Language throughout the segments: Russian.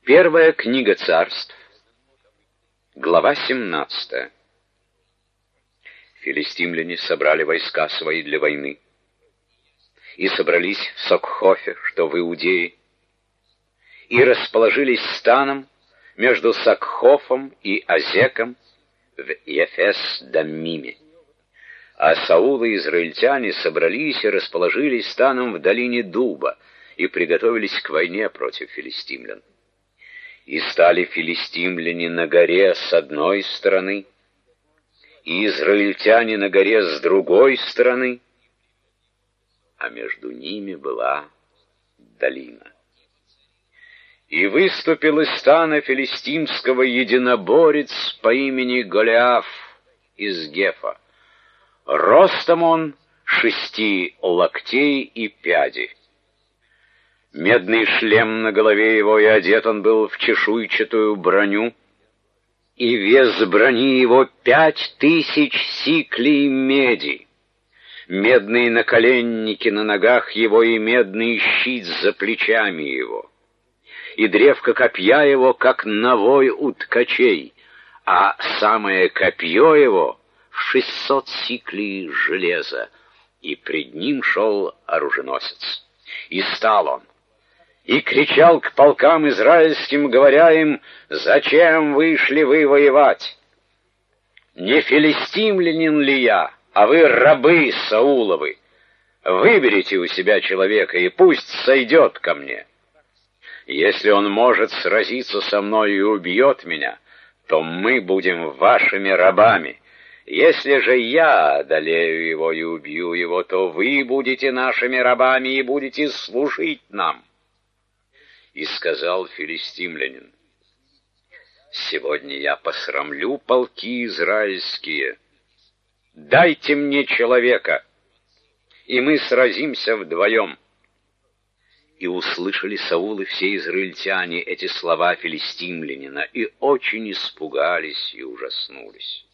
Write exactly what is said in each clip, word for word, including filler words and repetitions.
Первая книга Царств, глава семнадцатая. Филистимляне собрали войска свои для войны и собрались в Сокхофе, что в Иудее, и расположились станом между Сокхофом и Азеком в Ефес-Даммиме. А Саул и израильтяне собрались и расположились станом в долине Дуба и приготовились к войне против филистимлян. И стали филистимляне на горе с одной стороны, и израильтяне на горе с другой стороны, а между ними была долина. И выступил из стана филистимского единоборец по имени Голиаф из Гефа. Ростом он шести локтей и пяди. Медный шлем на голове его, и одет он был в чешуйчатую броню, и вес брони его пять тысяч сиклей меди. Медные наколенники на ногах его и медный щит за плечами его. И древко копья его, как навой у ткачей, а самое копье его в шестьсот сиклей железа, и пред ним шел оруженосец. И стал он, и кричал к полкам израильским, говоря им: «Зачем вышли вы воевать? Не филистимлянин ли я, а вы рабы Сауловы? Выберите у себя человека, и пусть сойдет ко мне. Если он может сразиться со мной и убьет меня, то мы будем вашими рабами. Если же я одолею его и убью его, то вы будете нашими рабами и будете служить нам». И сказал филистимлянин: «Сегодня я посрамлю полки израильские. Дайте мне человека, и мы сразимся вдвоем». И услышали Саул и все израильтяне эти слова филистимлянина, и очень испугались и ужаснулись.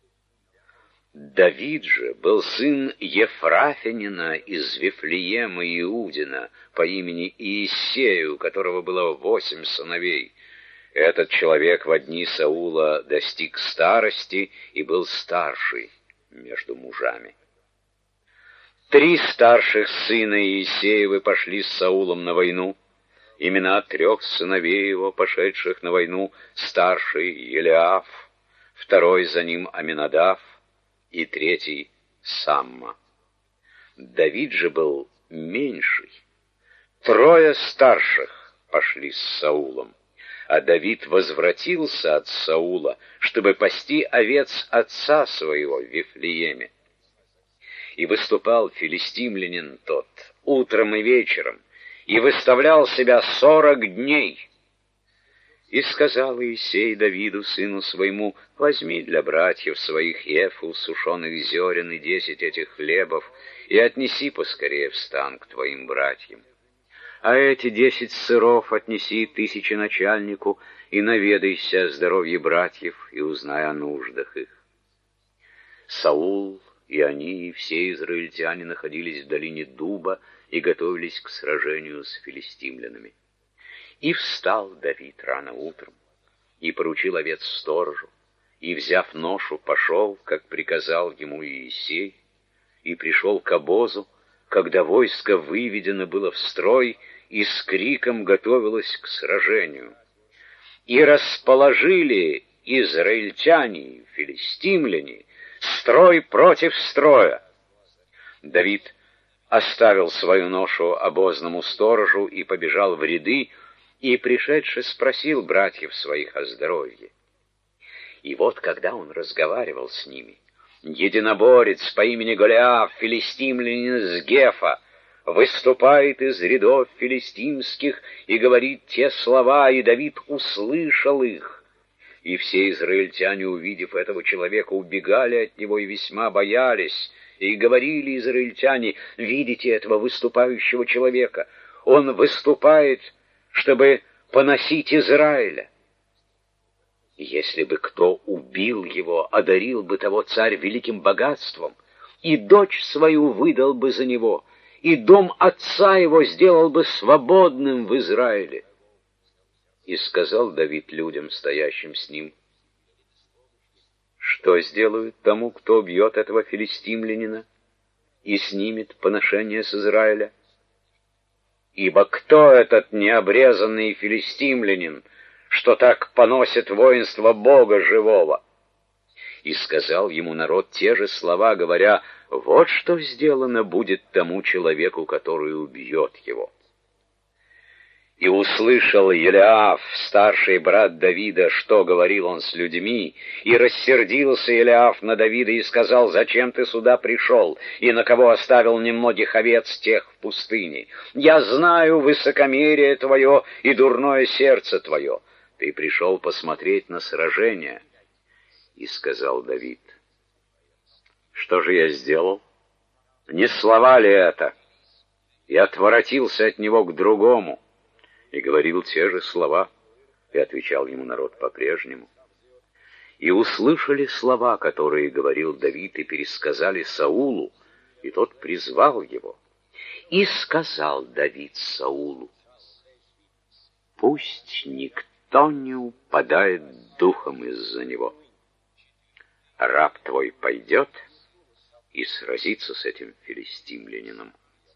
Давид же был сын Ефрафинина из Вифлеема Иудина по имени Иессея, у которого было восемь сыновей. Этот человек во дни Саула достиг старости и был старший между мужами. Три старших сына Иессеевы пошли с Саулом на войну. Имена трех сыновей его, пошедших на войну: старший Елиаф, второй за ним Аминадав, и третий Самма. Давид же был меньший. Трое старших пошли с Саулом, а Давид возвратился от Саула, чтобы пасти овец отца своего в Вифлееме. И выступал филистимлянин тот утром и вечером, и выставлял себя сорок дней. И сказал Иессей Давиду, сыну своему: «Возьми для братьев своих ефу сушеных зерен и десять этих хлебов, и отнеси поскорее в стан к твоим братьям. А эти десять сыров отнеси тысяченачальнику, и наведайся о здоровье братьев, и узнай о нуждах их». Саул и они, и все израильтяне находились в долине Дуба и готовились к сражению с филистимлянами. И встал Давид рано утром, и поручил овец сторожу, и, взяв ношу, пошел, как приказал ему Иессей, и пришел к обозу, когда войско выведено было в строй и с криком готовилось к сражению. И расположили израильтяне, филистимляне, строй против строя. Давид оставил свою ношу обозному сторожу и побежал в ряды, и, пришедший, спросил братьев своих о здоровье. И вот, когда он разговаривал с ними, единоборец по имени Голиаф, филистимлянин из Гефа, выступает из рядов филистимских и говорит те слова, и Давид услышал их. И все израильтяне, увидев этого человека, убегали от него и весьма боялись. И говорили израильтяне: «Видите этого выступающего человека? Он выступает, чтобы поносить Израиля. Если бы кто убил его, одарил бы того царь великим богатством, и дочь свою выдал бы за него, и дом отца его сделал бы свободным в Израиле». И сказал Давид людям, стоящим с ним: что сделают тому, кто убьет этого филистимлянина и снимет поношение с Израиля? Ибо кто этот необрезанный филистимлянин, что так поносит воинство Бога живого? И сказал ему народ те же слова, говоря: вот что сделано будет тому человеку, который убьет его. И услышал Елиаф, старший брат Давида, что говорил он с людьми, и рассердился Елиаф на Давида и сказал: зачем ты сюда пришел, и на кого оставил немногих овец тех в пустыне? Я знаю высокомерие твое и дурное сердце твое. Ты пришел посмотреть на сражение. И сказал Давид: что же я сделал? Не слова ли это? И отворотился от него к другому. И говорил те же слова, и отвечал ему народ по-прежнему. И услышали слова, которые говорил Давид, и пересказали Саулу, и тот призвал его. И сказал Давид Саулу: пусть никто не упадает духом из-за него. Раб твой пойдет и сразится с этим филистимлянином.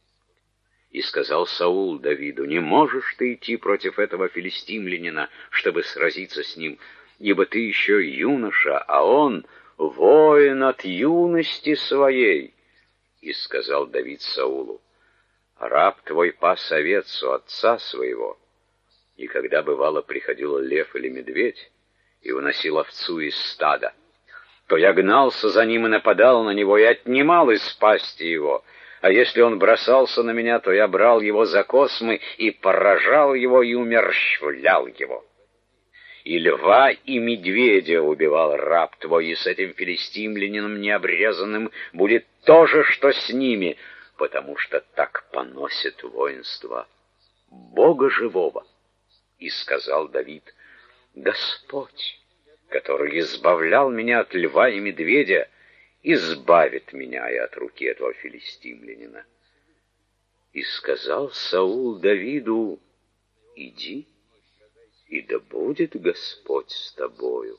И сказал Саул Давиду: не можешь ты идти против этого филистимлянина, чтобы сразиться с ним, ибо ты еще юноша, а он воин от юности своей. И сказал Давид Саулу: раб твой пас овец у отца своего, и когда бывало приходил лев или медведь и уносил овцу из стада, то я гнался за ним и нападал на него, и отнимал из пасти его. А если он бросался на меня, то я брал его за космы и поражал его и умерщвлял его. И льва, и медведя убивал раб твой, и с этим филистимлянином необрезанным будет то же, что с ними, потому что так поносит воинство Бога живого. И сказал Давид: Господь, который избавлял меня от льва и медведя, избавит меня и от руки этого филистимлянина. И сказал Саул Давиду: иди, и да будет Господь с тобою.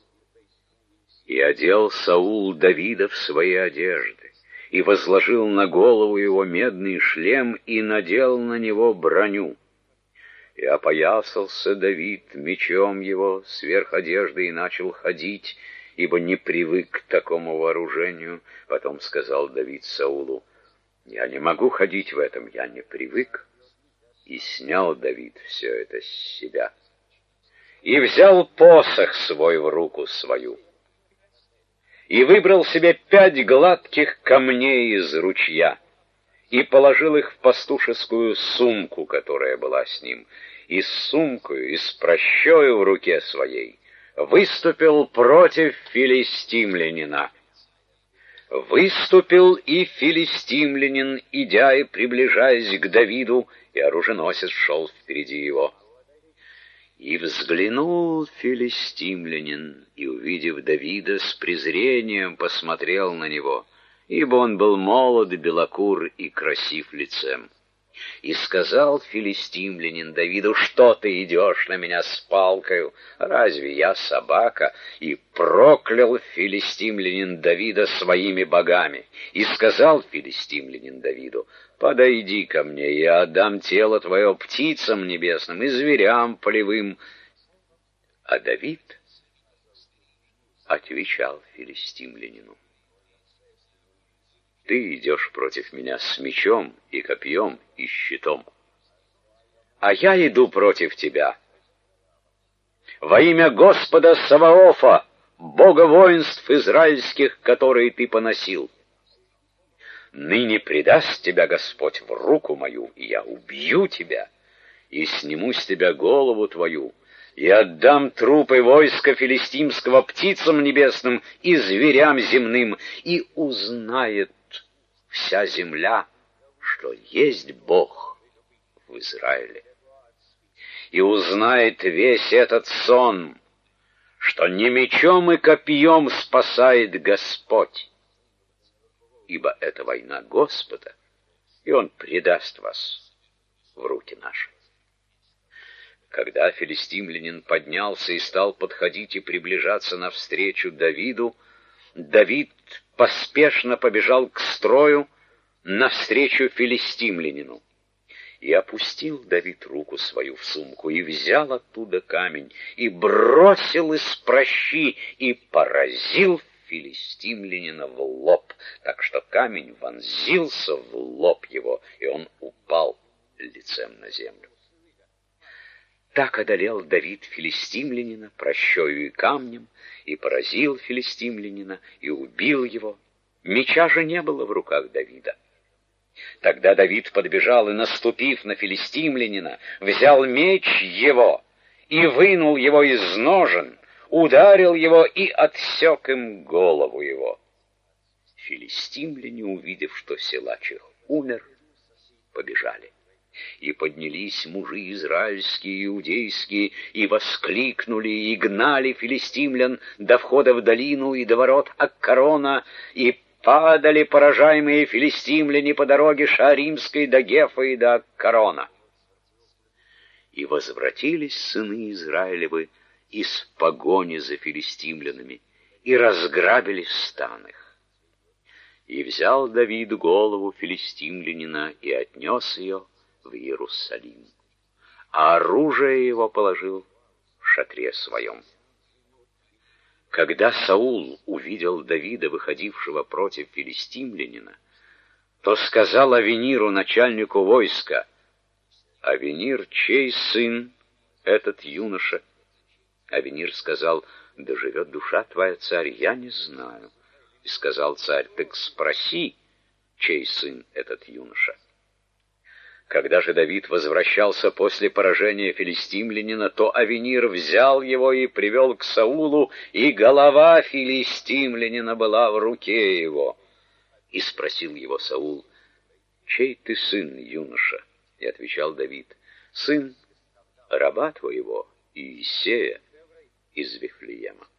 И одел Саул Давида в свои одежды, и возложил на голову его медный шлем, и надел на него броню. И опоясался Давид мечом его сверх одежды и начал ходить, ибо не привык к такому вооружению. Потом сказал Давид Саулу: я не могу ходить в этом, я не привык. И снял Давид все это с себя. И взял посох свой в руку свою, и выбрал себе пять гладких камней из ручья, и положил их в пастушескую сумку, которая была с ним, и с сумкою, и с прощою в руке своей выступил против филистимлянина. Выступил и филистимлянин, идя и приближаясь к Давиду, и оруженосец шел впереди его. И взглянул филистимлянин, и, увидев Давида, с презрением посмотрел на него, ибо он был молод, белокур и красив лицем. И сказал филистимлянин Давиду: что ты идешь на меня с палкою? Разве я собака? И проклял филистимлянин Давида своими богами. И сказал филистимлянин Давиду: подойди ко мне, я отдам тело твое птицам небесным и зверям полевым. А Давид отвечал филистимлянину: ты идешь против меня с мечом и копьем и щитом, а я иду против тебя во имя Господа Саваофа, Бога воинств израильских, которые ты поносил. Ныне предаст тебя Господь в руку мою, и я убью тебя, и сниму с тебя голову твою, и отдам трупы войска филистимского птицам небесным и зверям земным, и узнает вся земля, что есть Бог в Израиле. И узнает весь этот сон, что не мечом и копьем спасает Господь, ибо это война Господа, и Он предаст вас в руки наши. Когда филистимлянин поднялся и стал подходить и приближаться навстречу Давиду, Давид поспешно побежал к строю навстречу филистимлянину. И опустил Давид руку свою в сумку, и взял оттуда камень, и бросил из прощи, и поразил филистимлянина в лоб, так что камень вонзился в лоб его, и он упал лицем на землю. Так одолел Давид филистимлянина прощою и камнем, и поразил филистимлянина, и убил его. Меча же не было в руках Давида. Тогда Давид подбежал и, наступив на филистимлянина, взял меч его и вынул его из ножен, ударил его и отсек им голову его. Филистимляне, увидев, что силач их умер, побежали. И поднялись мужи израильские и иудейские, и воскликнули, и гнали филистимлян до входа в долину и до ворот Аккарона, и падали поражаемые филистимляне по дороге Шааримской до Гефа и до Аккарона. И возвратились сыны Израилевы из погони за филистимлянами, и разграбили стан их. И взял Давид голову филистимлянина и отнес ее в Иерусалим, а оружие его положил в шатре своем. Когда Саул увидел Давида, выходившего против филистимлянина, то сказал Авениру, начальнику войска: «Авенир, чей сын этот юноша?» Авенир сказал: «Да живет душа твоя, царь, я не знаю». И сказал царь: «Так спроси, чей сын этот юноша». Когда же Давид возвращался после поражения филистимлянина, то Авенир взял его и привел к Саулу, и голова филистимлянина была в руке его. И спросил его Саул: «Чей ты сын, юноша?» И отвечал Давид: «Сын раба твоего Иисея из Вифлеема».